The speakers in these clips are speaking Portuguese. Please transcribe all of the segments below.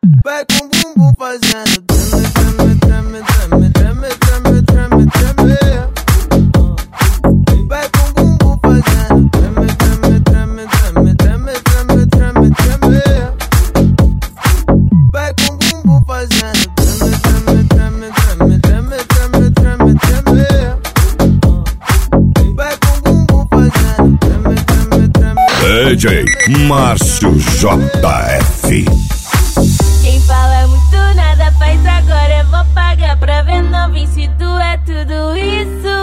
Vai com o bumbum fazendo treme, treme, treme, treme, treme, treme, treme, treme. Vai com o bumbum fazendo treme, treme, treme, treme, treme, treme, treme, treme. Vai com o bumbum fazendo treme, treme, treme, treme, treme, treme, treme, treme. Vai com o bumbum fazendo treme, treme, treme. DJ Márcio JF. Quem fala muito nada faz agora. Eu vou pagar pra ver novinho se tu é tudo isso.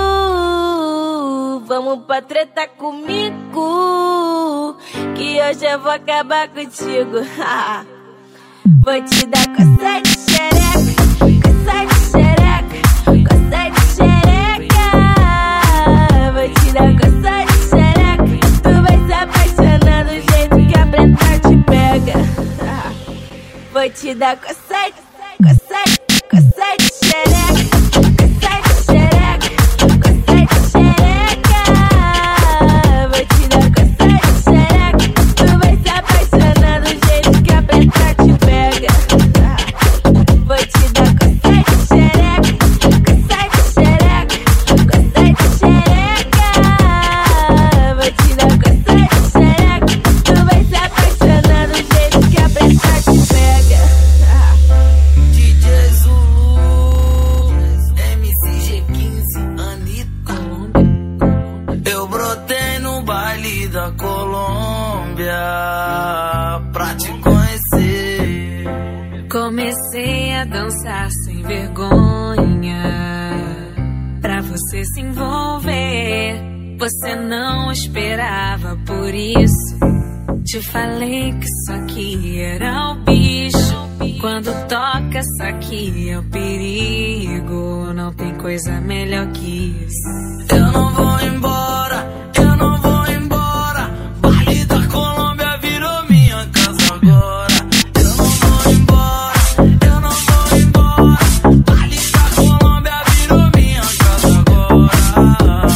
Vamos pra treta comigo, que hoje eu vou acabar contigo. Vou te dar coça de xereca, coça de xereca, coça de xereca. Vou te dar coça de xereca. Tu vai se apaixonar do jeito que a preta te pega. Vou te dar coça de, coça de, coça de xereca, coça de xereca, coça de xereca. Vou te dar coça de xereca. Tu vai se apaixonar do jeito que a preta te pega. Vou te dar coça de xereca, coça de xereca, coça de xereca. Vou te dar coça de xereca. Tu vai se apaixonar do jeito que a preta te pega. DJ Zulu, MCG15, Anitta. Eu brotei no baile da Colômbia pra te conhecer. Comecei a dançar sem vergonha pra você se envolver. Você não esperava por isso. Te falei que isso aqui era o bicho. Quando toca isso aqui é o perigo. Não tem coisa melhor que isso. Eu não vou embora, eu não vou embora. Baile da Colômbia virou minha casa agora. Eu não vou embora, eu não vou embora. Baile da Colômbia virou minha casa agora.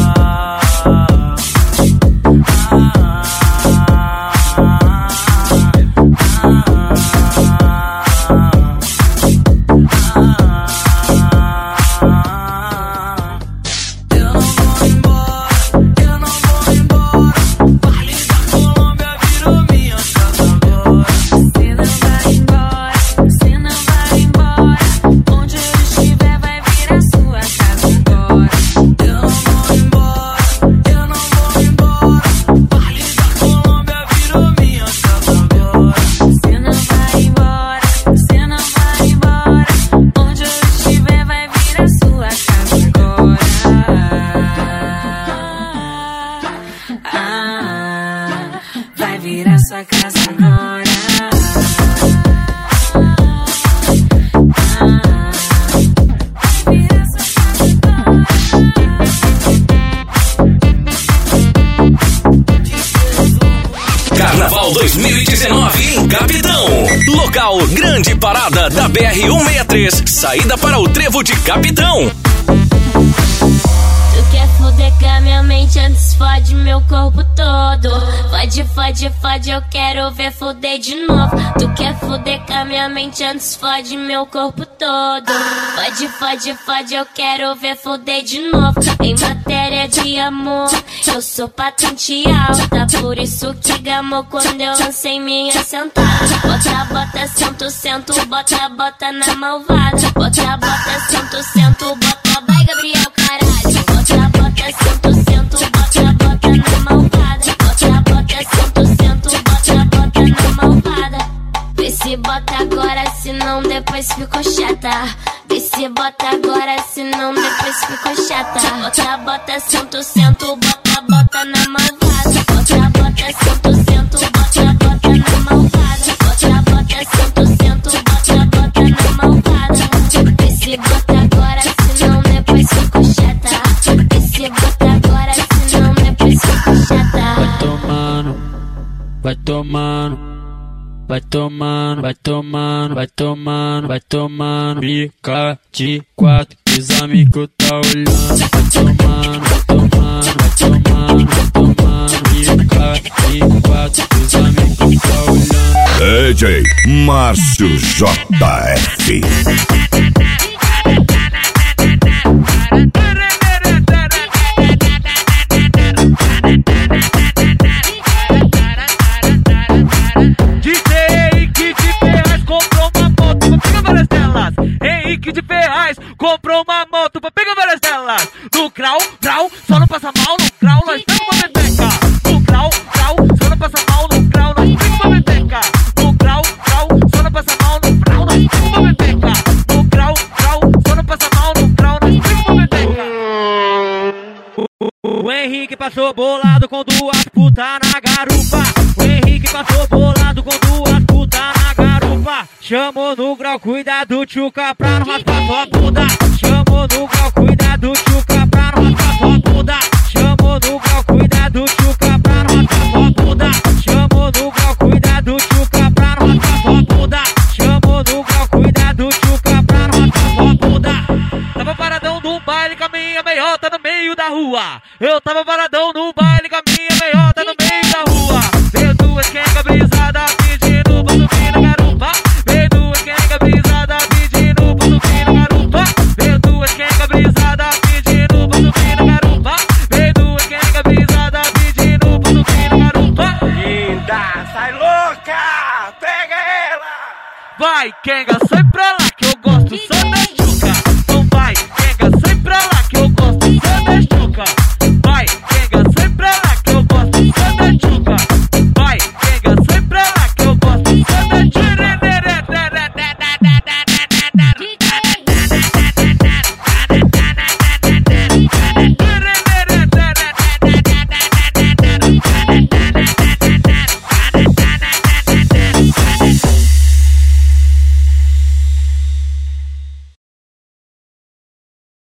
Vai virar sua casa agora. Carnaval 2019 em Capitão. Local Grande Parada da BR-163. Saída para o Trevo de Capitão. Tu quer fuder com a minha mente, antes fode meu corpo todo. Fode, fode, fode, eu quero ver fuder de novo. Tu quer fuder com a minha mente, antes fode meu corpo todo. Fode, fode, fode, eu quero ver fuder de novo. Em matéria de amor, eu sou patente alta. Por isso que gamou quando eu lancei minha sentada. Bota, bota, sento, sento, bota, bota na malvada. Bota, bota, sento, sento, bota, vai Gabriel, caralho. Bota, bota, sento, sento, bota, bota na malvada. Bota, bota, sento, sento, bota, bota na malvada. Vê se bota agora, senão depois ficou chata. Vê se bota agora, senão depois ficou chata. Bota, bota, sento, sento, bota, bota na malvada. Bota, bota, sento, sento, bota, bota na malvada. Bota, bota, sento, sento, bota, bota na malvada. Vê se bota agora, senão depois ficou chata. Vê se bota agora, senão depois ficou chata. Vai tomando, vai tomando. Vai tomando, vai tomando, vai tomando, vai tomando. Fica de quatro, os amigos tá olhando. Vai tomando, vai tomando, vai tomando, vai tomando. Fica de quatro, os amigos tá olhando. DJ Márcio JF. Henrique de Ferraz comprou uma moto pra pegar várias delas. No grau, grau, só não passa mal. No grau, nós temos uma beteca. No grau, grau, só não passa mal. No grau, nós temos uma beteca. No grau, grau, só não passa mal. No grau, nós temos uma beteca. No grau, grau, só não passa mal. No grau, nós temos uma beteca. O Henrique passou bolado com duas putas na garupa. O Henrique passou bolado com duas putas na garupa. Chamou no grau, cuidado, tchuca, pra não raspar sua bunda. Chamou no grau, cuidado, tchuca, pra não raspar sua bunda. Chamou no grau, cuidado, tchuca, pra não raspar sua bunda. Chamou no grau, cuidado, tchuca, pra não raspar sua bunda. Chamou no grau, cuidado, tchuca, pra não raspar sua bunda. Tava paradão no baile com a minha meiota no meio da rua. Eu tava paradão no baile com a minha meiota no meio da rua. Veio duas quenga brisada pedindo pra subir na garupa. Veio duas quenga brisada pedindo pra subir na garupa. Veio duas quenga brisada pedindo pra subir na garupa. Veio duas quenga brisada pedindo pra subir na garupa. Linda, sai louca, pega ela. Vai, quenga, sai pra lá que eu